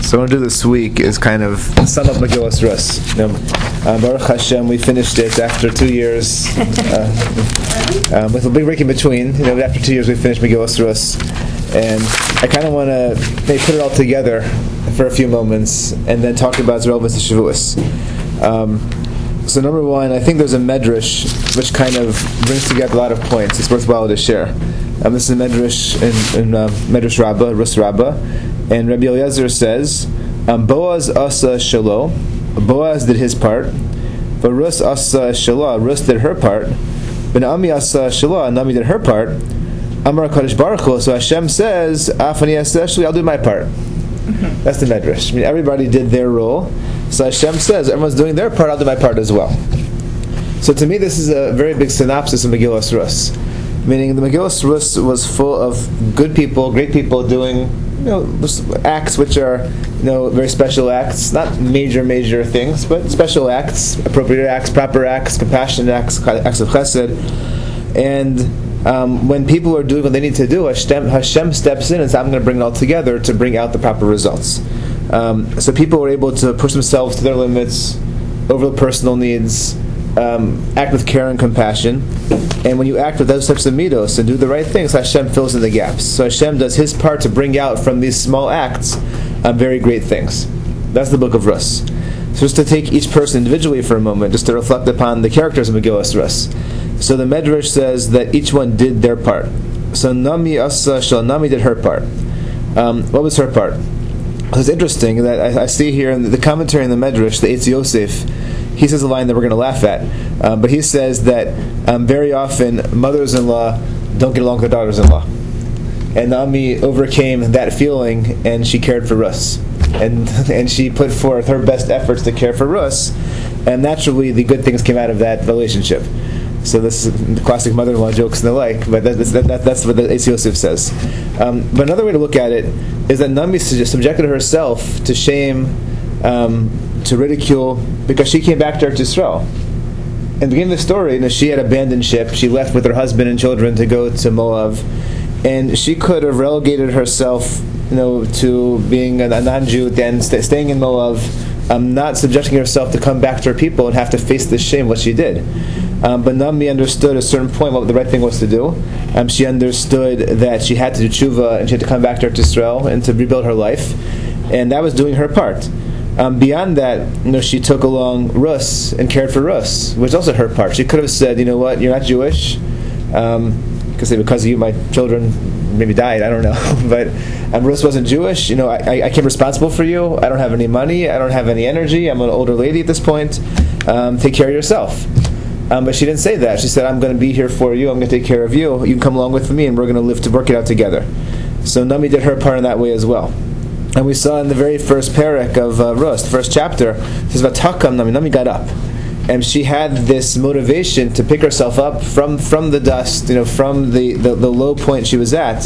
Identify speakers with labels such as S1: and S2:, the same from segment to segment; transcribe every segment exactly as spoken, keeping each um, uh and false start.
S1: So what I'm going to do this week is kind of sum up Megillas Rus. You know, uh, Baruch Hashem, we finished it after two years, uh, um, with a big break in between. You know, after two years we finished Megillas Rus, and I kind of want to maybe put it all together for a few moments, and then talk about its relevance to Shavuos. Um, so number one, I think there's a medrash which kind of brings together a lot of points. It's worthwhile to share. Um, this is a medrash in, in uh, Medrash Rabbah, Rus Rabbah. And Rabbi Eliezer says, um, Boaz asa shelo, Boaz did his part, but Rus asa shelo, Rus did her part, but Naomi asa shelo, Naomi did her part. Amar Kadosh Baruch Hu, so Hashem says, Afani asa, I'll do my part. Mm-hmm. That's the medrash. I mean, everybody did their role, so Hashem says, everyone's doing their part, I'll do my part as well. So to me, this is a very big synopsis of Megillas Rus, meaning the Megillas Rus was full of good people, great people doing, you know, acts which are, you know, very special acts, not major, major things, but special acts, appropriate acts, proper acts, compassionate acts, acts of chesed. And um, when people are doing what they need to do, Hashem, Hashem steps in and says, I'm going to bring it all together to bring out the proper results. Um, so people were able to push themselves to their limits, over the personal needs, um, act with care and compassion. And when you act with those types of midos and do the right things, Hashem fills in the gaps. So Hashem does His part to bring out from these small acts um, very great things. That's the book of Rus. So just to take each person individually for a moment, just to reflect upon the characters of Megillas Rus. So the Medrash says that each one did their part. So Nami Asa Shal, Nami did her part. Um, what was her part? So it's interesting that I, I see here in the commentary in the Medrash, the Eitz Yosef, he says a line that we're going to laugh at, uh, but he says that um, very often mothers-in-law don't get along with their daughters-in-law, and Naomi overcame that feeling, and she cared for Rus, and and she put forth her best efforts to care for Rus, and naturally the good things came out of that relationship. So this is the classic mother-in-law jokes and the like, but that, that, that, that's what the Eitz Yosef says. Um, but another way to look at it is that Naomi subjected herself to shame, um, to ridicule, because she came back to Eretz Yisrael. In the beginning of the story, you know, she had abandoned ship. She left with her husband and children to go to Moab, and she could have relegated herself, you know, to being a non-Jew, then st- staying in Moab, um, not subjecting herself to come back to her people and have to face the shame what she did. Um, but Naomi understood at a certain point what the right thing was to do. Um, she understood that she had to do tshuva and she had to come back to Eretz Yisrael and to rebuild her life, and that was doing her part. Um, beyond that, you know, she took along Rus and cared for Rus, which is also her part. She could have said, you know what, you're not Jewish, um, because because of you, my children maybe died. I don't know, but um, Rus wasn't Jewish. You know, I, I became responsible for you. I don't have any money. I don't have any energy. I'm an older lady at this point. Um, take care of yourself. Um, but she didn't say that. She said, I'm going to be here for you. I'm going to take care of you. You can come along with me, and we're going to live to work it out together. So Naomi did her part in that way as well. And we saw in the very first parak of uh, Rus, the first chapter, it says about Takam Nami. Nami got up, and she had this motivation to pick herself up from, from the dust, you know, from the, the, the low point she was at,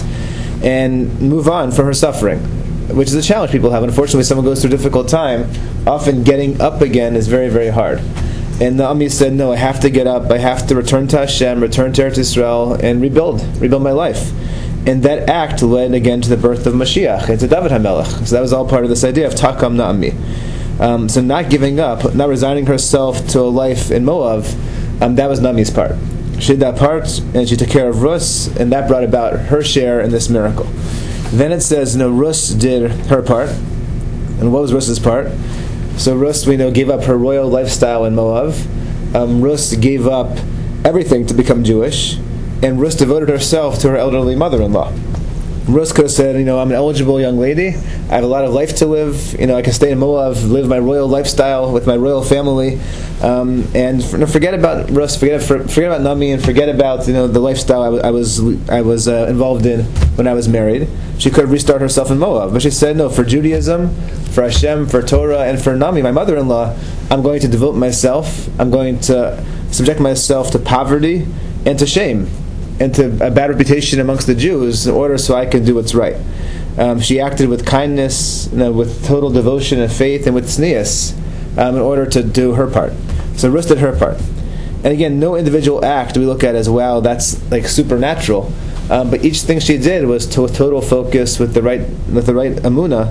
S1: and move on from her suffering, which is a challenge people have. Unfortunately, when someone goes through a difficult time, often getting up again is very, very hard. And Naomi said, no, I have to get up. I have to return to Hashem, return to Eretz Yisrael, and rebuild, rebuild my life. And that act led again to the birth of Mashiach and to David HaMelech. So that was all part of this idea of Takam Naomi. Um, so not giving up, not resigning herself to a life in Moab, um, that was Naomi's part. She did that part, and she took care of Rus, and that brought about her share in this miracle. Then it says, no, Rus did her part. And what was Rus's part? So Rus, we know, gave up her royal lifestyle in Moab. Um, Rus gave up everything to become Jewish. And Rus devoted herself to her elderly mother-in-law. Rus could have said, you know, I'm an eligible young lady. I have a lot of life to live. You know, I can stay in Moab, live my royal lifestyle with my royal family, um, and forget about Rus, forget forget about Naomi, and forget about, you know, the lifestyle I, w- I was I was uh, involved in when I was married. She could have restarted herself in Moab, but she said, no, for Judaism, for Hashem, for Torah, and for Naomi, my mother-in-law, I'm going to devote myself. I'm going to subject myself to poverty and to shame, and to a bad reputation amongst the Jews, in order so I can do what's right. Um, she acted with kindness, you know, with total devotion and faith, and with tznius, um, in order to do her part. So Rus did her part. And again, no individual act we look at as, wow, that's like supernatural. Um, but each thing she did was to with total focus, with the right with the right emunah,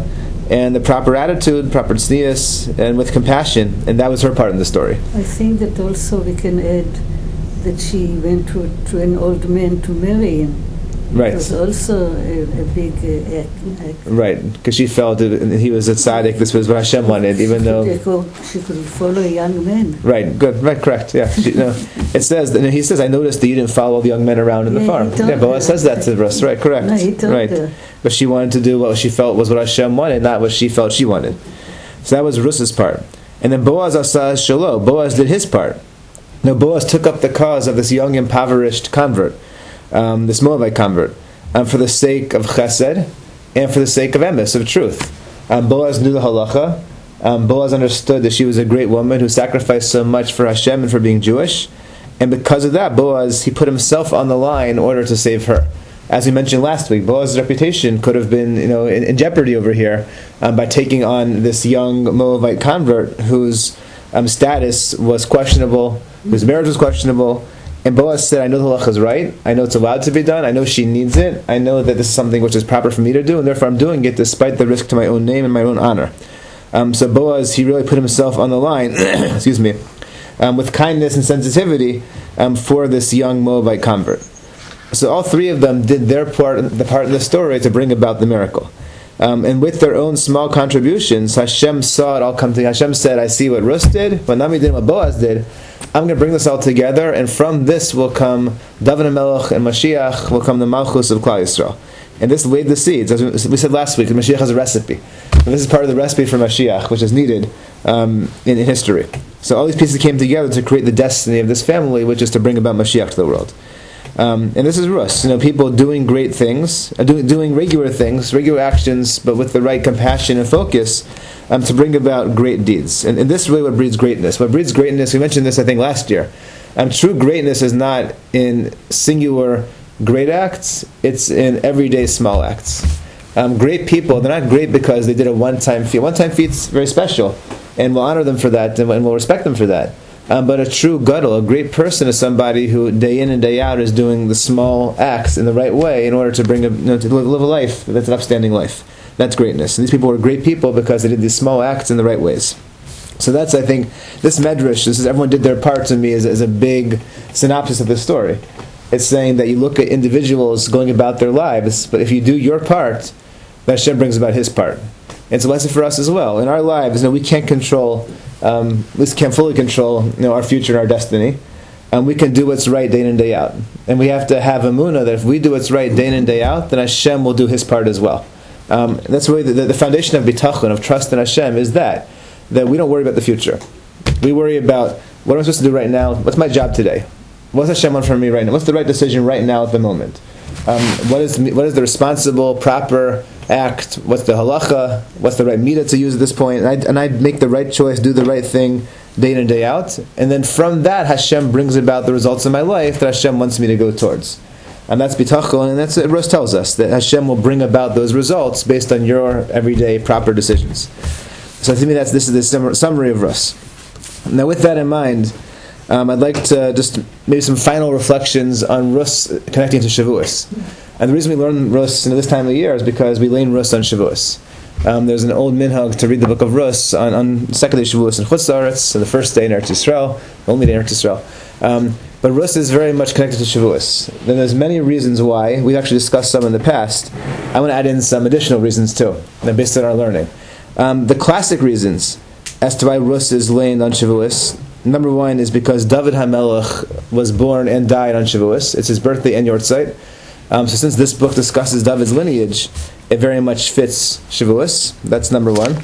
S1: and the proper attitude, proper tznius, and with compassion, and that was her part in the story.
S2: I think that also we can add that she went to, to an old man to marry him.
S1: Right.
S2: It was also a, a big uh, act, act.
S1: Right, because she felt that he was a tzaddik, this was what Hashem wanted, even
S2: she
S1: though...
S2: Could go, she could follow a young man.
S1: Right, good, right, correct, yeah. She, no, it says, and he says, I noticed that you didn't follow the young men around in
S2: yeah,
S1: the farm. Yeah, Boaz says that to us, right, correct.
S2: No, he told
S1: right.
S2: her.
S1: But she wanted to do what she felt was what Hashem wanted, not what she felt she wanted. So that was Ruth's part. And then Boaz asa shelo, Boaz did his part. Now Boaz took up the cause of this young impoverished convert, um, this Moabite convert, um, for the sake of chesed and for the sake of emes, of truth. Um, Boaz knew the halacha. Um, Boaz understood that she was a great woman who sacrificed so much for Hashem and for being Jewish. And because of that, Boaz, he put himself on the line in order to save her. As we mentioned last week, Boaz's reputation could have been, you know, in, in jeopardy over here um, by taking on this young Moabite convert whose um, status was questionable, whose marriage was questionable. And Boaz said, I know the halacha is right. I know it's allowed to be done. I know she needs it. I know that this is something which is proper for me to do, and therefore I'm doing it despite the risk to my own name and my own honor. Um, so Boaz, he really put himself on the line, excuse me, um, with kindness and sensitivity um, for this young Moabite convert. So all three of them did their part, the part in the story to bring about the miracle. Um, and with their own small contributions, Hashem saw it all come together. Hashem said, I see what Rus did, but Nami did what Boaz did. I'm going to bring this all together, and from this will come David HaMelech and Mashiach, will come the Malchus of Klal Yisrael. And this laid the seeds. As we said last week, Mashiach has a recipe. And this is part of the recipe for Mashiach, which is needed um, in, in history. So all these pieces came together to create the destiny of this family, which is to bring about Mashiach to the world. Um, and this is Rus, you know, people doing great things, uh, do, doing regular things, regular actions, but with the right compassion and focus um, to bring about great deeds. And, and this is really what breeds greatness. What breeds greatness, we mentioned this I think last year, um, true greatness is not in singular great acts, it's in everyday small acts. Um, great people, they're not great because they did a one-time feat. One-time feat's very special, and we'll honor them for that, and we'll respect them for that. Um, but a true gadol, a great person, is somebody who day in and day out is doing the small acts in the right way in order to bring a, you know, to live, live a life that's an upstanding life. That's greatness. And these people were great people because they did these small acts in the right ways. So that's, I think, this medrash, this is everyone did their part to me, is, is a big synopsis of the story. It's saying that you look at individuals going about their lives, but if you do your part, then Hashem brings about His part. And it's a lesson for us as well. In our lives, you know, we can't control, um, we can't fully control, you know, our future and our destiny. And we can do what's right day in and day out. And we have to have emunah that if we do what's right day in and day out, then Hashem will do His part as well. Um, that's really the, the foundation of bitachon, of trust in Hashem, is that, that we don't worry about the future. We worry about, what am I supposed to do right now? What's my job today? What's Hashem want from me right now? What's the right decision right now at the moment? Um, what is what is the responsible, proper act? What's the halacha? What's the right midah to use at this point? And I, and I make the right choice, do the right thing day in and day out. And then from that, Hashem brings about the results in my life that Hashem wants me to go towards. And that's bitachon, and that's what Rus tells us, that Hashem will bring about those results based on your everyday proper decisions. So to me, that's this is the summary of Rus. Now with that in mind, Um, I'd like to just maybe some final reflections on Rus connecting to Shavuos. And the reason we learn Rus in this time of the year is because we learn Rus on Shavuos. Um, there's an old minhag to read the book of Rus on, on the second day of Shavuos in Chutz La'aretz, so the first day in Eretz Yisrael, the only day in Eretz Yisrael. Um, but Rus is very much connected to Shavuos. Then there's many reasons why. We've actually discussed some in the past. I want to add in some additional reasons too, based on our learning. Um, the classic reasons as to why Rus is laid on Shavuos. Number one is because David HaMelech was born and died on Shavuos. It's his birthday and Yortzeit. Um, so since this book discusses David's lineage, it very much fits Shavuos. That's number one.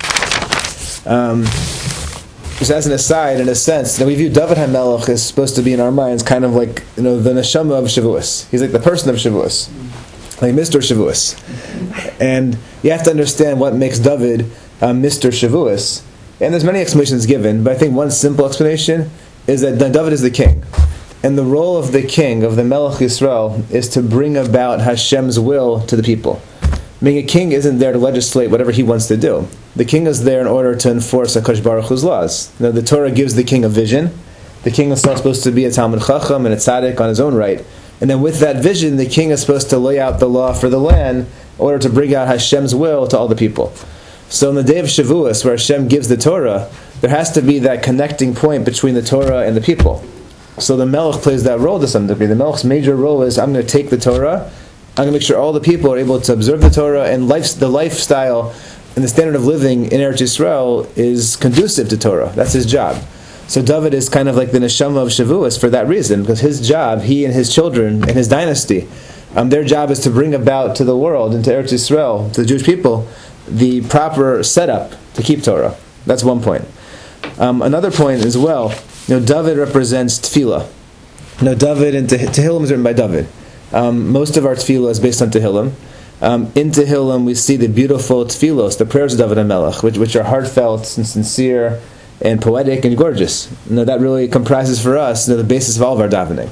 S1: Um, just as an aside, in a sense, that we view David HaMelech as supposed to be in our minds kind of like, you know, the neshama of Shavuos. He's like the person of Shavuos, like Mister Shavuos. And you have to understand what makes David uh, Mister Shavuos. And there's many explanations given, but I think one simple explanation is that David is the king. And the role of the king, of the Melech Yisrael, is to bring about Hashem's will to the people. Meaning a king isn't there to legislate whatever he wants to do. The king is there in order to enforce HaKadosh Baruch Hu's laws. Now, the Torah gives the king a vision. The king is supposed to be a Talmid Chacham and a tzaddik on his own right. And then with that vision, the king is supposed to lay out the law for the land in order to bring out Hashem's will to all the people. So on the day of Shavuos, where Hashem gives the Torah, there has to be that connecting point between the Torah and the people. So the Melech plays that role to some degree. The Melech's major role is, I'm going to take the Torah, I'm going to make sure all the people are able to observe the Torah, and life, the lifestyle and the standard of living in Eretz Yisrael is conducive to Torah. That's his job. So David is kind of like the neshama of Shavuos for that reason, because his job, he and his children and his dynasty, um, their job is to bring about to the world, into Eretz Yisrael, to the Jewish people, the proper setup to keep Torah. That's one point. Um, another point as well, you know, David represents tefillah. You know, David and Teh- Tehillim is written by David. Um, most of our tefillah is based on Tehillim. Um, in Tehillim, we see the beautiful tefillos, the prayers of David HaMelech, which, which are heartfelt and sincere and poetic and gorgeous. You know, that really comprises for us, you know, the basis of all of our davening.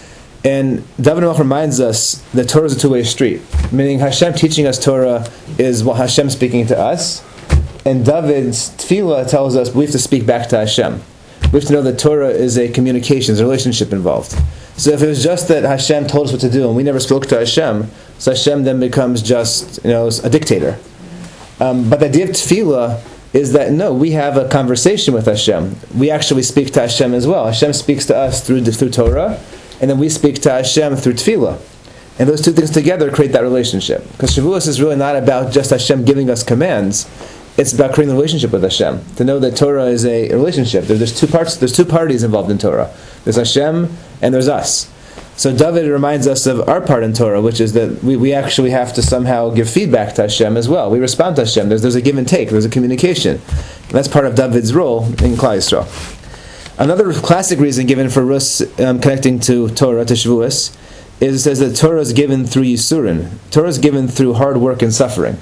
S1: And David HaMelech reminds us that Torah is a two-way street, meaning Hashem teaching us Torah is what Hashem speaking to us, and David's tefillah tells us we have to speak back to Hashem. We have to know that Torah is a communication, there's a relationship involved. So if it was just that Hashem told us what to do and we never spoke to Hashem, so Hashem then becomes just, you know, a dictator. Um, but the idea of tefillah is that no, we have a conversation with Hashem. We actually speak to Hashem as well. Hashem speaks to us through through Torah, and then we speak to Hashem through tefillah. And those two things together create that relationship. Because Shavuos is really not about just Hashem giving us commands. It's about creating a relationship with Hashem. To know that Torah is a relationship. There, there's two parts. There's two parties involved in Torah. There's Hashem and there's us. So David reminds us of our part in Torah, which is that we, we actually have to somehow give feedback to Hashem as well. We respond to Hashem. There's, there's a give and take. There's a communication. And that's part of David's role in Klal Yisrael. Another classic reason given for Rus um, connecting to Torah, to Shavuos, is it says that Torah is given through Yisurin. Torah is given through hard work and suffering.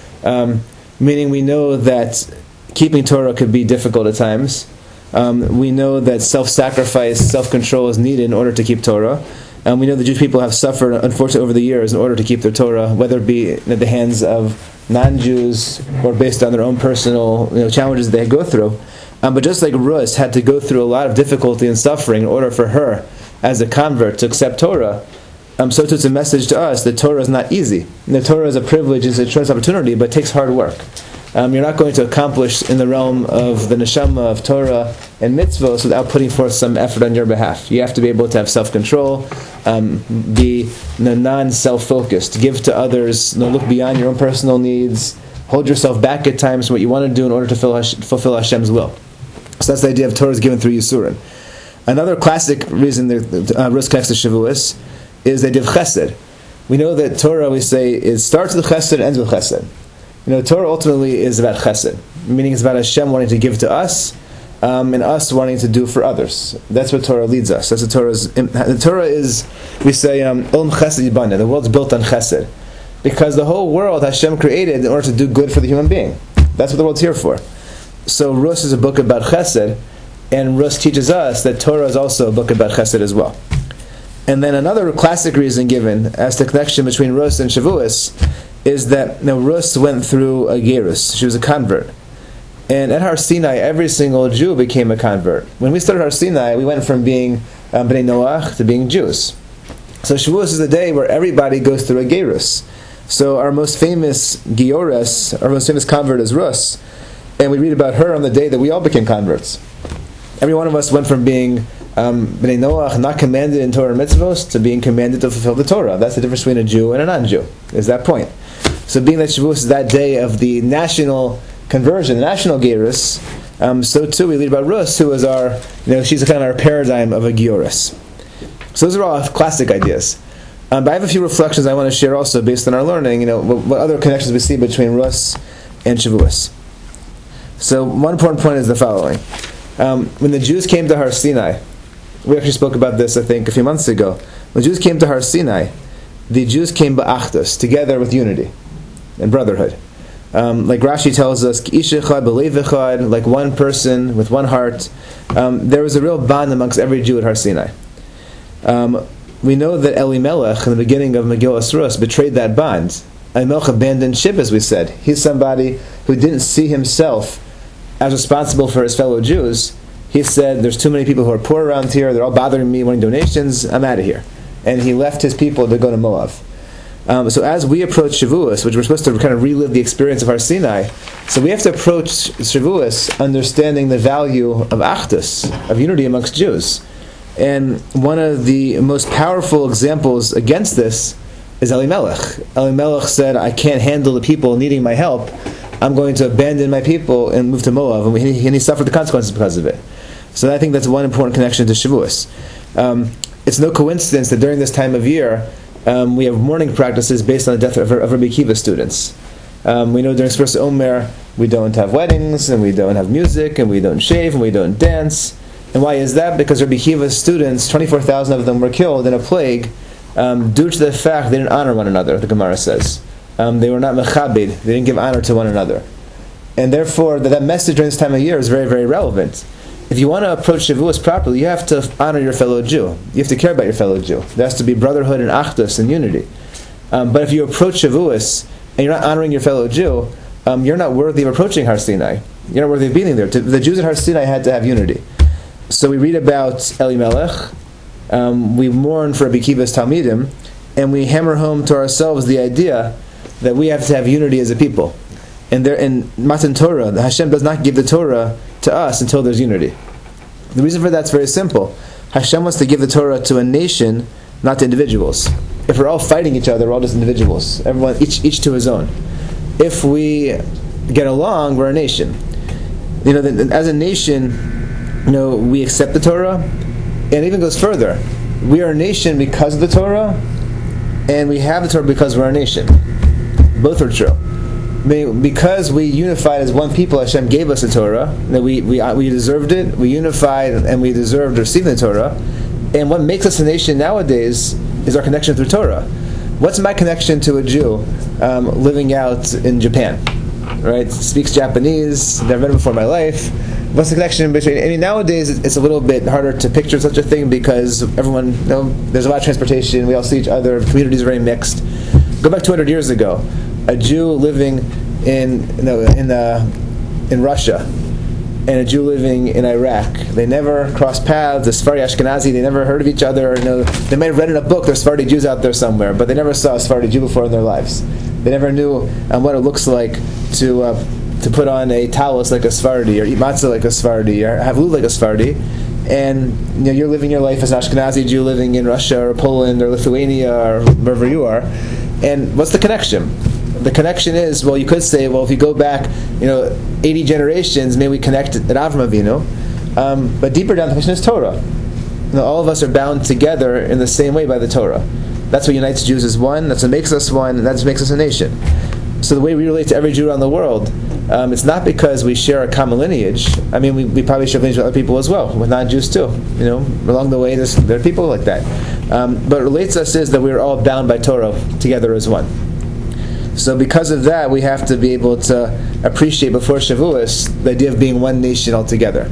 S1: Um, meaning we know that keeping Torah could be difficult at times. Um, we know that self-sacrifice, self-control is needed in order to keep Torah. And we know the Jewish people have suffered, unfortunately, over the years in order to keep their Torah, whether it be at the hands of non-Jews or based on their own personal, you know, challenges they go through. Um, but just like Rus had to go through a lot of difficulty and suffering in order for her, as a convert, to accept Torah, um, so too it's a message to us that Torah is not easy. The Torah is a privilege, it's a tremendous opportunity, but it takes hard work. Um, you're not going to accomplish in the realm of the neshama of Torah and mitzvahs without putting forth some effort on your behalf. You have to be able to have self-control, um, be you know, non-self-focused, give to others, you know, look beyond your own personal needs, hold yourself back at times from what you want to do in order to fulfill Hashem's will. So that's the idea of Torah is given through Yisurin. Another classic reason that uh, Rus connects to Shavuos is the idea of Chesed. We know that Torah, we say, it starts with Chesed and ends with Chesed. You know, Torah ultimately is about Chesed, meaning it's about Hashem wanting to give to us, um, and us wanting to do for others. That's what Torah leads us. That's what Torah's. The Torah is, we say, um, Olam Chesed Yibana. The world's built on Chesed, because the whole world Hashem created in order to do good for the human being. That's what the world's here for. So Rus is a book about Chesed, and Rus teaches us that Torah is also a book about Chesed as well. And then another classic reason given as to the connection between Rus and Shavuos is that you know, Rus went through a gerus. She was a convert. And at Har Sinai, every single Jew became a convert. When we started Har Sinai, we went from being um, Bnei Noach to being Jews. So Shavuos is the day where everybody goes through a gerus. So our most famous Giores, our most famous convert is Rus. And we read about her on the day that we all became converts. Every one of us went from being um, Bnei Noach, not commanded in Torah and mitzvos, to being commanded to fulfill the Torah. That's the difference between a Jew and a non-Jew, is that point. So being that Shavuos is that day of the national conversion, the national gerus, um, so too we read about Rus, who is our, you know, she's kind of our paradigm of a Giores. So those are all classic ideas. Um, but I have a few reflections I want to share also based on our learning, you know, what, what other connections we see between Rus and Shavuos. So one important point is the following. Um, when the Jews came to Har Sinai, we actually spoke about this, I think, a few months ago. When the Jews came to Har Sinai, the Jews came ba'achdus, together with unity and brotherhood. Um, like Rashi tells us, ish echad b'lev echad, like one person with one heart. Um, there was a real bond amongst every Jew at Har Sinai. Um, we know that Elimelech, in the beginning of Megillas Rus, betrayed that bond. Elimelech abandoned ship, as we said. He's somebody who didn't see himself as responsible for his fellow Jews. He said, there's too many people who are poor around here, they're all bothering me, wanting donations, I'm out of here. And he left his people to go to Moab. Um, so as we approach Shavuos, which we're supposed to kind of relive the experience of Har Sinai, So we have to approach Shavuos understanding the value of Achdus, of unity amongst Jews. And one of the most powerful examples against this is Elimelech. Elimelech said, I can't handle the people needing my help. I'm going to abandon my people and move to Moab. And, we, and he suffered the consequences because of it. So I think that's one important connection to Shavuos. Um, it's no coincidence that during this time of year, um, we have mourning practices based on the death of, of Rabbi Akiva students. Um, we know during Sfiras Omer, we don't have weddings, and we don't have music, and we don't shave, and we don't dance. And why is that? Because Rabbi Akiva's students, twenty-four thousand of them were killed in a plague um, due to the fact they didn't honor one another, the Gemara says. Um, they were not mechabed, they didn't give honor to one another. And therefore, that, that message during this time of year is very, very relevant. If you want to approach Shavuos properly, you have to honor your fellow Jew. You have to care about your fellow Jew. There has to be brotherhood and achdus and unity. Um, but if you approach Shavuos and you're not honoring your fellow Jew, um, you're not worthy of approaching Har Sinai. You're not worthy of being there. The Jews at Har Sinai had to have unity. So we read about Elimelech, um, we mourn for Rabbi Akiva's Talmidim, and we hammer home to ourselves the idea that we have to have unity as a people. And there, in Matan Torah, Hashem does not give the Torah to us until there's unity. The reason for that's very simple. Hashem wants to give the Torah to a nation, not to individuals. If we're all fighting each other, we're all just individuals. Everyone, each each to his own. If we get along, we're a nation. You know, as a nation, you know, we accept the Torah, and it even goes further. We are a nation because of the Torah, and we have the Torah because we're a nation. Both are true. Because we unified as one people, Hashem gave us the Torah. That we we we deserved it. We unified and we deserved receiving the Torah. And what makes us a nation nowadays is our connection through Torah. What's my connection to a Jew um, living out in Japan? Right, speaks Japanese. Never met him before in my life. What's the connection between? I mean, nowadays it's a little bit harder to picture such a thing because everyone, you know, there's a lot of transportation. We all see each other. Communities are very mixed. Go back two hundred years ago. A Jew living in no, in uh, in Russia and a Jew living in Iraq. They never crossed paths. The Sephardi Ashkenazi, they never heard of each other. You know, they may have read in a book there's Sephardi Jews out there somewhere, but they never saw a Sephardi Jew before in their lives. They never knew um, what it looks like to uh, to put on a talus like a Sephardi, or eat matzah like a Sephardi, or have lulav like a Sephardi. And you know, you're living your life as an Ashkenazi Jew living in Russia or Poland or Lithuania or wherever you are. And what's the connection? The connection is, well, you could say, well, if you go back, you know, eighty generations, maybe we connect at Avram Avinu. Um, but deeper down, the question is Torah. You know, all of us are bound together in the same way by the Torah. That's what unites Jews as one. That's what makes us one. And that's what makes us a nation. So the way we relate to every Jew around the world, um, it's not because we share a common lineage. I mean, we, we probably share lineage with other people as well, with non-Jews too. You know, along the way, there's, there are people like that. Um, but what relates us is that we're all bound by Torah together as one. So because of that, we have to be able to appreciate before Shavuos the idea of being one nation altogether.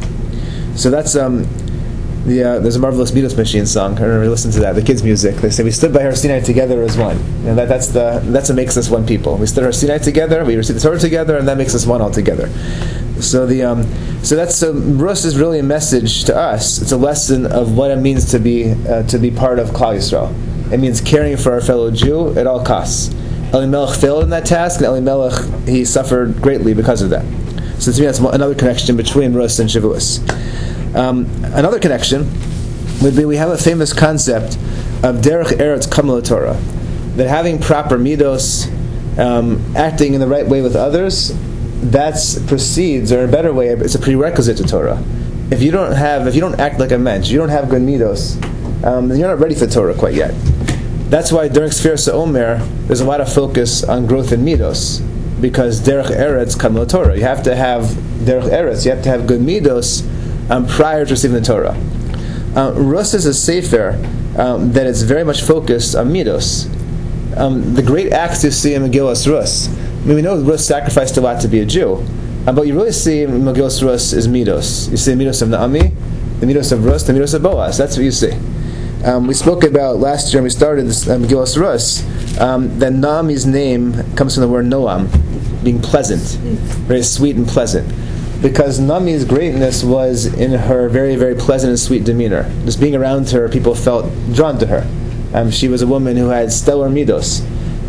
S1: So that's um, the uh, there's a Marvelous Beatles Machine song. I remember listening to that, the kids' music. They say we stood by Har Sinai together as one, and that, that's the that's what makes us one people. We stood Har Sinai together, we received the Torah together, and that makes us one altogether. So the um, so that's so Rus is really a message to us. It's a lesson of what it means to be uh, to be part of Klal Yisrael. It means caring for our fellow Jew at all costs. Elimelech failed in that task, and Elimelech, he suffered greatly because of that. So to me, that's another connection between Rus and Shavuos. Um, another connection would be we have a famous concept of Derech Eretz Kamal Torah, that having proper midos, um, acting in the right way with others, that precedes, or in a better way, it's a prerequisite to Torah. If you don't have, if you don't act like a mensch, you don't have good midos, um, then you're not ready for Torah quite yet. That's why during Sfiras Omer, there's a lot of focus on growth in midos, because Derech Eretz Kamal Torah. You have to have Derech Eretz, you have to have good midos um, prior to receiving the Torah. Uh, Rus is a sefer um, that is very much focused on midos. Um, the great acts you see in Megillas Rus, I mean, we know Rus sacrificed a lot to be a Jew, uh, but you really see in Megillas Rus is midos. You see the midos of Naomi, the midos of Rus, the midos of Boaz. That's what you see. Um, we spoke about last year when we started this um, Megillas Rus um, that Naomi's name comes from the word Noam, being pleasant, very sweet and pleasant. Because Naomi's greatness was in her very, very pleasant and sweet demeanor. Just being around her, people felt drawn to her. Um, she was a woman who had stellar midos.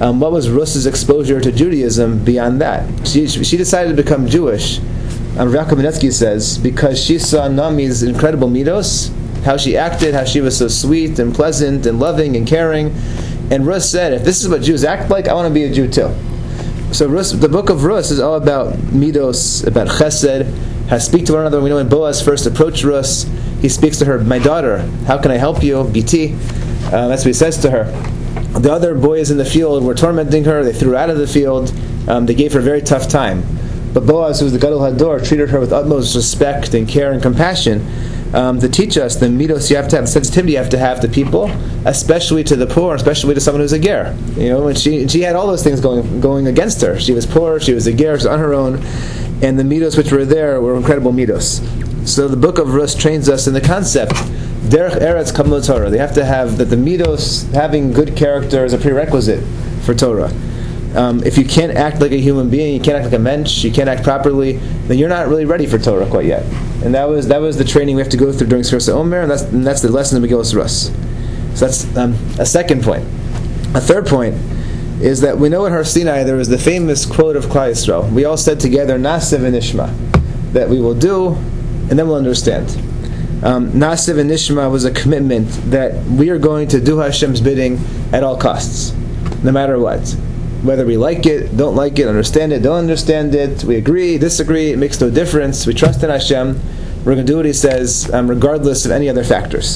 S1: Um, what was Rus's exposure to Judaism beyond that? She, she decided to become Jewish, um, Rav Kamenetsky says, because she saw Nami's incredible midos, how she acted, how she was so sweet and pleasant and loving and caring. And Rus said, if this is what Jews act like, I want to be a Jew too. So Rus, the book of Rus is all about midos, about chesed, how to speak to one another. We know when Boaz first approached Rus, he speaks to her, my daughter, how can I help you? B T. Uh, that's what he says to her. The other boys in the field were tormenting her. They threw her out of the field. Um, they gave her a very tough time. But Boaz, who was the Gadol Hador, treated her with utmost respect and care and compassion um, to teach us the midos you have to have, the sensitivity you have to have to people, especially to the poor, especially to someone who's a ger. You know, and she she had all those things going going against her. She was poor, she was a ger, she was on her own, and the midos which were there were incredible midos. So the book of Rus trains us in the concept derech eretz kamlo Torah. They have to have that the midos, having good character, is a prerequisite for Torah. Um, if you can't act like a human being, you can't act like a mensch, you can't act properly, then you're not really ready for Torah quite yet. And that was that was the training we have to go through during Sfiras Omer, and that's and that's the lesson of Megillas Rus. So that's um, a second point. A third point is that we know in Har Sinai there was the famous quote of Klal Yisrael. We all said together, Na'aseh v'nishma, that we will do, and then we'll understand. Um, Na'aseh v'nishma was a commitment that we are going to do Hashem's bidding at all costs, no matter what. Whether we like it, don't like it, understand it, don't understand it, we agree, disagree, it makes no difference. We trust in Hashem. We're going to do what He says, um, regardless of any other factors.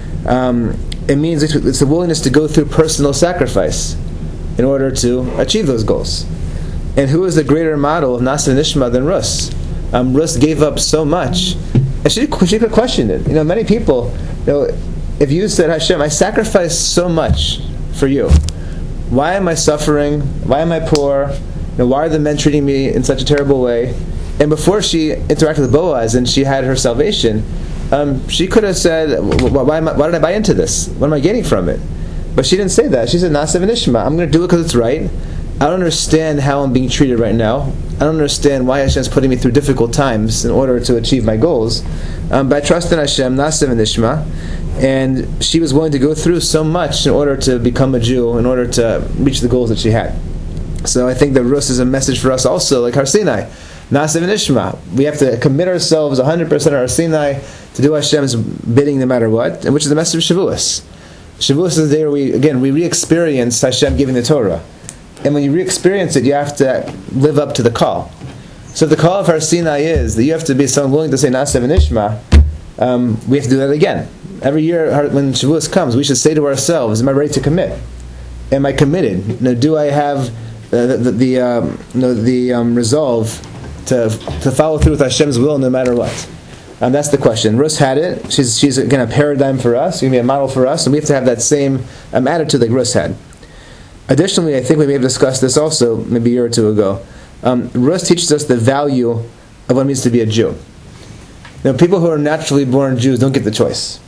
S1: Um, it means it's, it's a willingness to go through personal sacrifice in order to achieve those goals. And who is the greater model of Na'aseh v'nishma than Rus? Um, Rus gave up so much, and she, she could question it. You know, many people, you know, if you said, Hashem, I sacrificed so much for you. Why am I suffering? Why am I poor? You know, why are the men treating me in such a terrible way? And before she interacted with Boaz and she had her salvation, um, she could have said, why, am I, why did I buy into this? What am I getting from it? But she didn't say that. She said, Na'aseh v'nishma. I'm going to do it because it's right. I don't understand how I'm being treated right now. I don't understand why Hashem is putting me through difficult times in order to achieve my goals. Um, but I trust in Hashem, Na'aseh v'nishma. And she was willing to go through so much in order to become a Jew, in order to reach the goals that she had. So I think that Rus is a message for us also, like Har Sinai. Na'aseh v'nishma. We have to commit ourselves one hundred percent of Har Sinai to do Hashem's bidding no matter what, and which is the message of Shavuos. Shavuos is the day where we, again, we re-experience Hashem giving the Torah. And when you re-experience it, you have to live up to the call. So if the call of Har Sinai is that you have to be someone willing to say Na'aseh v'nishma, um, we have to do that again. Every year when Shavuos comes, we should say to ourselves, am I ready to commit? Am I committed? You know, do I have uh, the, the, the, um, you know, the um, resolve to to follow through with Hashem's will no matter what? Um, that's the question. Rus had it. She's, she's again, a paradigm for us. She's going to be a model for us, and we have to have that same um, attitude that Rus had. Additionally, I think we may have discussed this also maybe a year or two ago. Um, Rus teaches us the value of what it means to be a Jew. Now, people who are naturally born Jews don't get the choice.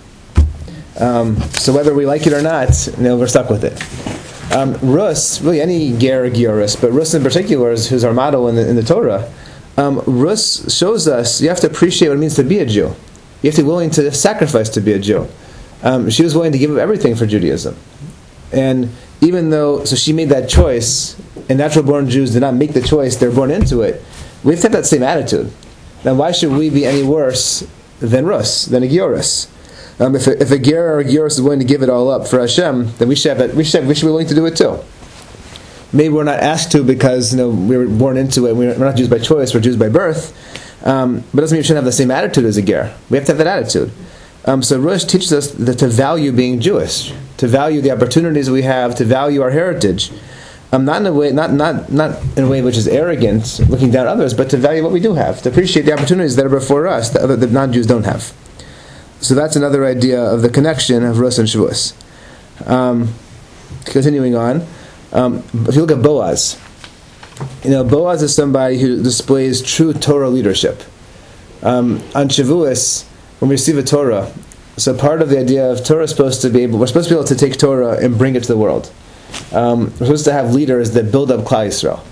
S1: Um, so whether we like it or not, you know, we're stuck with it. Um, Rus, really any ger or gioris, but Rus in particular, is who's our model in the, in the Torah. Um, Rus shows us you have to appreciate what it means to be a Jew. You have to be willing to sacrifice to be a Jew. Um, she was willing to give up everything for Judaism. And even though, so she made that choice, and natural-born Jews did not make the choice, they're born into it, we have to have that same attitude. Now why should we be any worse than Rus, than a gioris? Um, if, a, if a ger or a gioris is willing to give it all up for Hashem, then we should have that, we should have, we should be willing to do it too. Maybe we're not asked to because you know we were born into it. We're not Jews by choice; we're Jews by birth. Um, but it doesn't mean we shouldn't have the same attitude as a ger. We have to have that attitude. Um, so Rus teaches us that to value being Jewish, to value the opportunities we have, to value our heritage. Um, not in a way, not not not in a way which is arrogant, looking down at others, but to value what we do have, to appreciate the opportunities that are before us that other that non-Jews don't have. So that's another idea of the connection of Rus and Shavuos. Um, continuing on, um, if you look at Boaz, you know Boaz is somebody who displays true Torah leadership. Um, on Shavuos, when we receive a Torah, so part of the idea of Torah is supposed to be able, we're supposed to be able to take Torah and bring it to the world. Um, we're supposed to have leaders that build up Klal Yisrael.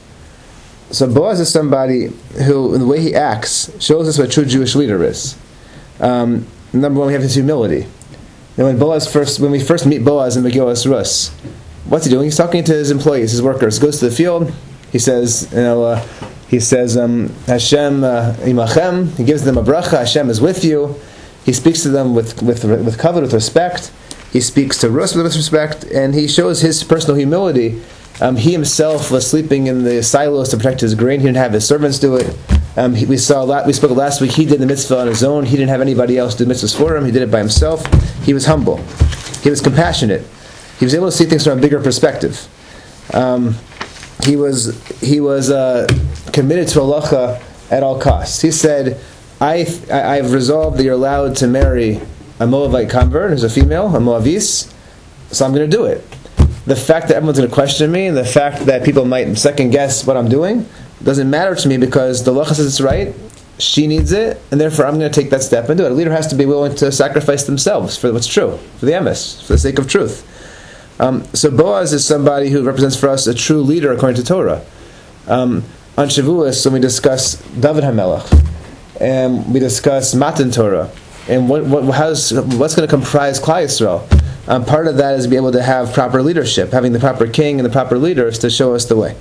S1: So Boaz is somebody who, in the way he acts, shows us what a true Jewish leader is. Um, number one, we have his humility. And when Boaz first, when we first meet Boaz in Megillas Rus, what's he doing? He's talking to his employees, his workers. Goes to the field. He says, you know, uh, he says, um, Hashem uh, imachem. He gives them a bracha. Hashem is with you. He speaks to them with with with kavod, with respect. He speaks to Rus with respect, and he shows his personal humility. Um, he himself was sleeping in the silos to protect his grain. He didn't have his servants do it. Um, he, we saw lot, we spoke last week. He did the mitzvah on his own. He didn't have anybody else do mitzvahs for him. He did it by himself. He was humble. He was compassionate. He was able to see things from a bigger perspective. Um, he was he was uh, committed to halacha at all costs. He said, I, I, I've resolved that you're allowed to marry a Moabite convert who's a female, a Moavis, so I'm going to do it. The fact that everyone's going to question me and the fact that people might second guess what I'm doing doesn't matter to me because the halacha says it's right, she needs it, and therefore I'm going to take that step and do it. A leader has to be willing to sacrifice themselves for what's true, for the emes, for the sake of truth. Um, so Boaz is somebody who represents for us a true leader according to Torah. Um, on Shavuos, when we discuss David HaMelech, and we discuss Matan Torah, and what, what how's, what's going to comprise Klal Yisrael, um, part of that is to be able to have proper leadership, having the proper king and the proper leaders to show us the way.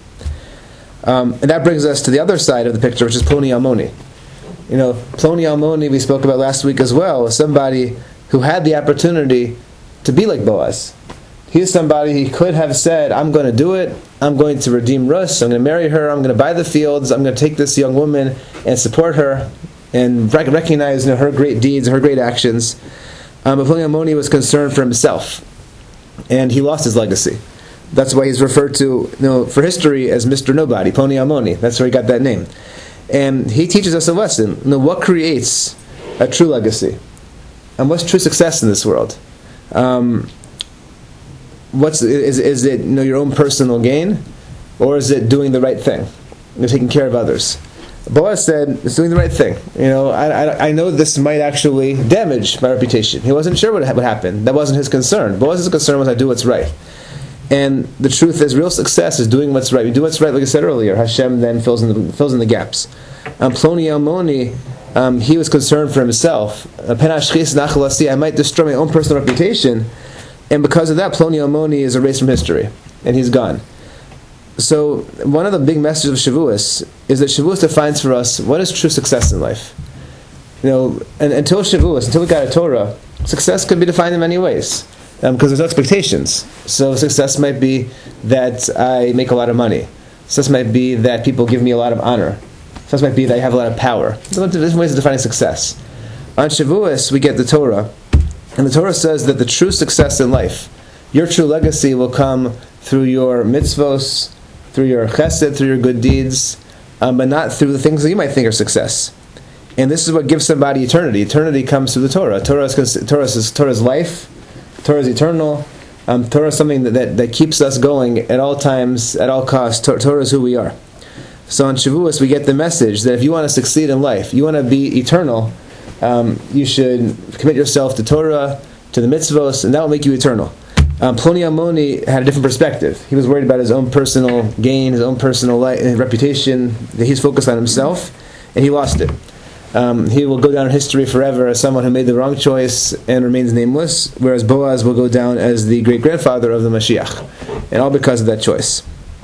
S1: Um, and that brings us to the other side of the picture, which is Ploni Almoni. You know, Ploni Almoni we spoke about last week as well, was somebody who had the opportunity to be like Boaz. He is somebody he could have said, I'm going to do it, I'm going to redeem Rus, I'm going to marry her, I'm going to buy the fields, I'm going to take this young woman and support her and rec- recognize you know, her great deeds, her great actions. Um, but Ploni Almoni was concerned for himself, and he lost his legacy. That's why he's referred to you know, for history as Mister Nobody, Ploni Almoni. That's where he got that name. And he teaches us a lesson. You know, what creates a true legacy? And what's true success in this world? Um, what's is is it you know, your own personal gain? Or is it doing the right thing? You know, taking care of others? Boaz said, it's doing the right thing. You know, I, I, I know this might actually damage my reputation. He wasn't sure what would happen. That wasn't his concern. Boaz's concern was I do what's right. And the truth is, real success is doing what's right. We do what's right, like I said earlier. Hashem then fills in the, fills in the gaps. Um, Ploni Almoni, um, he was concerned for himself. I might destroy my own personal reputation, and because of that, Ploni Almoni is erased from history, and he's gone. So one of the big messages of Shavuos is that Shavuos defines for us what is true success in life. You know, and until Shavuos, until we got a Torah, success could be defined in many ways. Because um, there's no expectations. So success might be that I make a lot of money. Success might be that people give me a lot of honor. Success might be that I have a lot of power. There's different ways of defining success. On Shavuos, we get the Torah. And the Torah says that the true success in life, your true legacy will come through your mitzvos, through your chesed, through your good deeds, um, but not through the things that you might think are success. And this is what gives somebody eternity. Eternity comes through the Torah. Torah is, Torah is, Torah is life. Torah is eternal. Um, Torah is something that, that, that keeps us going at all times, at all costs. Tor- Torah is who we are. So on Shavuos, we get the message that if you want to succeed in life, you want to be eternal, um, you should commit yourself to Torah, to the mitzvos, and that will make you eternal. Um, Ploni Almoni had a different perspective. He was worried about his own personal gain, his own personal life, his reputation. He's focused on himself, and he lost it. Um, he will go down in history forever as someone who made the wrong choice and remains nameless, whereas Boaz will go down as the great-grandfather of the Mashiach, and all because of that choice.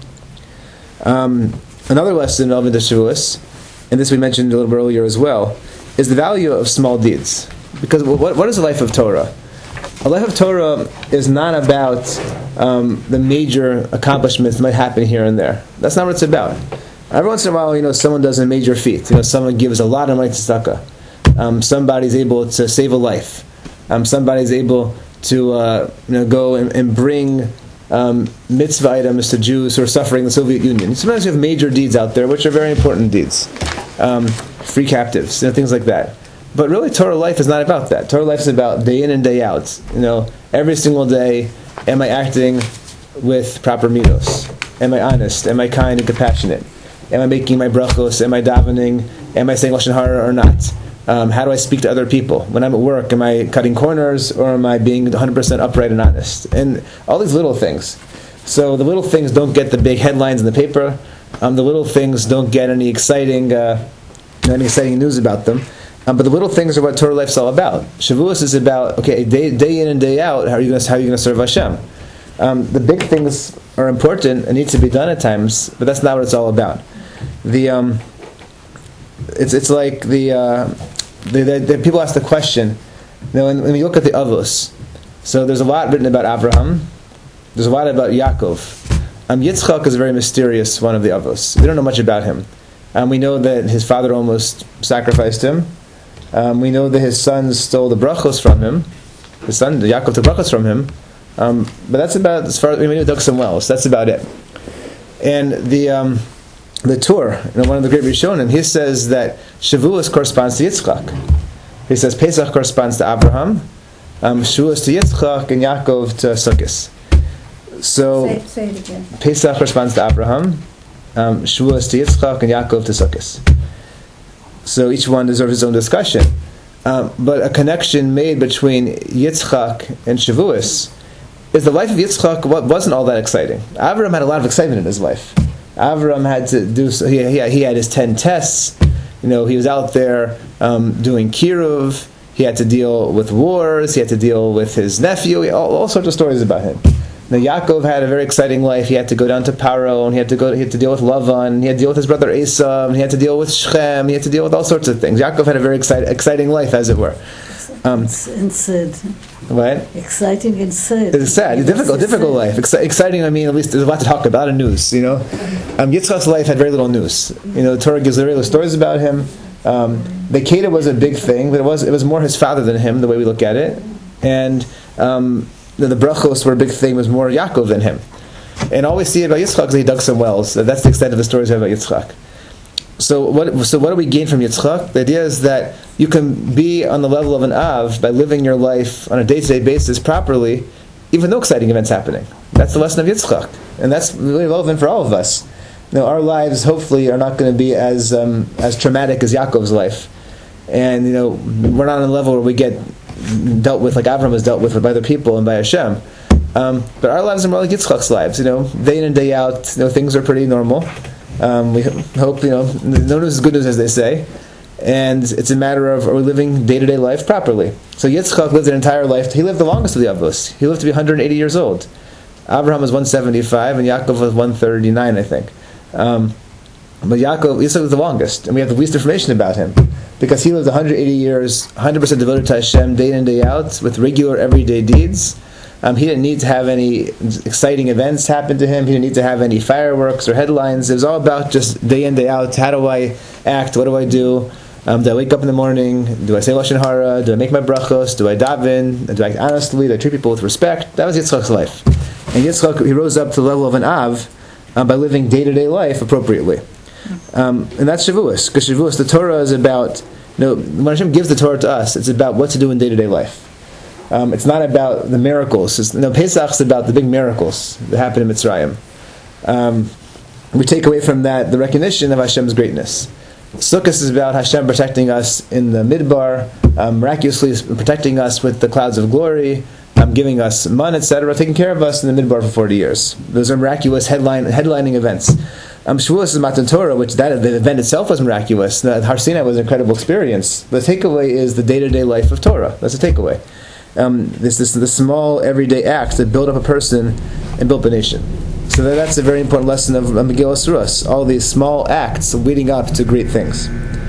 S1: Um, another lesson of the Shavuos, and this we mentioned a little bit earlier as well, is the value of small deeds. Because what, what is the life of Torah? A life of Torah is not about um, the major accomplishments that might happen here and there. That's not what it's about. Every once in a while, you know, someone does a major feat. You know, someone gives a lot of money to tzedakah. Um, somebody's able to save a life. Um, somebody's able to, uh, you know, go and, and bring um, mitzvah items to Jews who are suffering in the Soviet Union. Sometimes you have major deeds out there, which are very important deeds. Um, free captives, you know, things like that. But really, Torah life is not about that. Torah life is about day in and day out. You know, every single day, am I acting with proper midos? Am I honest? Am I kind and compassionate? Am I making my brachos? Am I davening? Am I saying lashon hara or not? Um, how do I speak to other people? When I'm at work, am I cutting corners or am I being one hundred percent upright and honest? And all these little things. So the little things don't get the big headlines in the paper. Um, the little things don't get any exciting, uh, any exciting news about them. Um, but the little things are what Torah life's all about. Shavuos is about, okay, day, day in and day out, how are you going to how are you going to serve Hashem? Um, the big things are important and need to be done at times, but that's not what it's all about. The um, it's it's like the, uh, the, the, the people ask the question. You know, when, when you look at the Avos, so there's a lot written about Abraham. There's a lot about Yaakov. Um, Yitzchak is a very mysterious one of the Avos. We don't know much about him. Um, we know that his father almost sacrificed him. Um, we know that his sons stole the brachos from him. His son, Yaakov, took brachos from him. Um, but that's about as far as we know. Dug some wells. That's about it. And the um, the Tur, you know, one of the great Rishonim, he says that Shavuos corresponds to Yitzchak. He says Pesach corresponds to Abraham, um, Shavuos to Yitzchak, and Yaakov to Sukkot. So
S3: Say, say it again.
S1: Pesach corresponds to Abraham, um, Shavuos to Yitzchak, and Yaakov to Sukkot. So each one deserves his own discussion. Um, but a connection made between Yitzchak and Shavuos is the life of Yitzchak wasn't all that exciting. Avraham had a lot of excitement in his life. Avraham had to do so, he, he, he had his ten tests. You know, he was out there um, doing kiruv. He had to deal with wars. He had to deal with his nephew. All, all sorts of stories about him. Now Yaakov had a very exciting life. He had to go down to Paro, and he had to go. He had to deal with Lavan. He had to deal with his brother Esav. And he had to deal with Shechem. He had to deal with all sorts of things. Yaakov had a very excite, exciting life, as it were. Um,
S2: And sad.
S1: what?
S2: Exciting and sad.
S1: It's sad. It's difficult,
S2: It's
S1: difficult
S2: sad.
S1: life. Exci- exciting. I mean, at least there's a lot to talk about in news. You know, um, Yitzchak's life had very little news. You know, the Torah gives very little stories about him. Um, the Kedah was a big thing, but it was it was more his father than him, the way we look at it. And um, the, the brachos were a big thing. It was more Yaakov than him. And all we see about Yitzchak is he dug some wells. That's the extent of the stories we have about Yitzchak. So what? So what do we gain from Yitzchak? The idea is that you can be on the level of an Av by living your life on a day-to-day basis properly, even though exciting events happening. That's the lesson of Yitzchak, and that's really relevant for all of us. You know, our lives hopefully are not going to be as um, as traumatic as Yaakov's life, and you know we're not on a level where we get dealt with like Avraham was dealt with by other people and by Hashem. Um, but our lives are more like Yitzchak's lives. You know, day in and day out, you know, things are pretty normal. Um, we hope, you know, no news is good news, as they say. And it's a matter of, are we living day-to-day life properly? So Yitzchak lived an entire life. He lived the longest of the Avos. He lived to be one hundred eighty years old. Abraham was one seventy-five, and Yaakov was one thirty-nine, I think. Um, but Yaakov, Yitzchak was the longest, and we have the least information about him. Because he lived one hundred eighty years, one hundred percent devoted to Hashem, day in, day out, with regular, everyday deeds. Um, he didn't need to have any exciting events happen to him. He didn't need to have any fireworks or headlines. It was all about just day in, day out. How do I act? What do I do? Um, do I wake up in the morning? Do I say Lashon Hara? Do I make my brachos? Do I daven? Do I act honestly? Do I treat people with respect? That was Yitzchak's life. And Yitzchak, he rose up to the level of an Av um, by living day-to-day life appropriately. Um, and that's Shavuos. Because Shavuos, the Torah is about, you know, when Hashem gives the Torah to us, it's about what to do in day-to-day life. Um, it's not about the miracles. It's, no, Pesach's about the big miracles that happen in Mitzrayim. Um, we take away from that the recognition of Hashem's greatness. Sukkot is about Hashem protecting us in the Midbar, um, miraculously protecting us with the clouds of glory, um, giving us man, et cetera, taking care of us in the Midbar for forty years. Those are miraculous headline, headlining events. Um, Shavuos is Matan Torah, which that the event itself was miraculous. The Har Sinai was an incredible experience. The takeaway is the day-to-day life of Torah. That's the takeaway. Um, this, this, the small everyday acts that build up a person and build up a nation. So that, that's a very important lesson of Megillas Rus. All these small acts leading up to great things.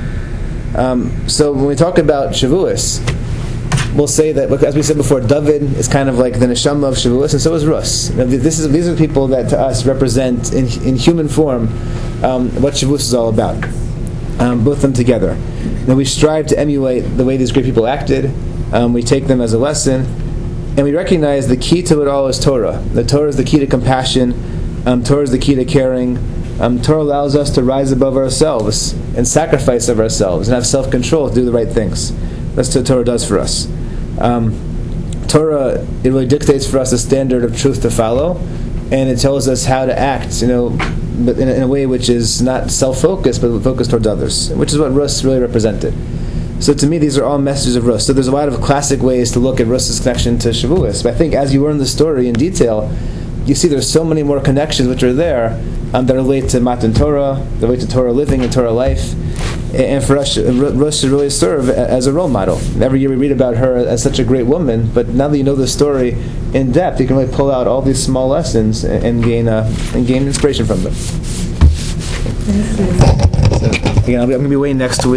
S1: Um, so when we talk about Shavuos, we'll say that, as we said before, David is kind of like the neshama of Shavuos, and so is Rus. Now, this is these are people that to us represent in in human form um, what Shavuos is all about. Um, both of them together. Now we strive to emulate the way these great people acted. Um, we take them as a lesson, and we recognize the key to it all is Torah. The Torah is the key to compassion. Um, Torah is the key to caring. Um, Torah allows us to rise above ourselves and sacrifice of ourselves and have self-control to do the right things. That's what Torah does for us. Um, Torah, it really dictates for us a standard of truth to follow, and it tells us how to act, you know, but in a, in a way which is not self-focused, but focused towards others, which is what Rus really represented. So to me, these are all messages of Rus. So there's a lot of classic ways to look at Rus's connection to Shavuos. But I think as you learn the story in detail, you see there's so many more connections which are there um, that relate to Matan Torah, that relate to Torah living and Torah life. and for us, Ruth should really serve as a role model. Every year we read about her as such a great woman, but now that you know the story in depth, you can really pull out all these small lessons and gain uh, and gain inspiration from them.
S2: Thank you.
S1: So, again, I'm going to be away next week.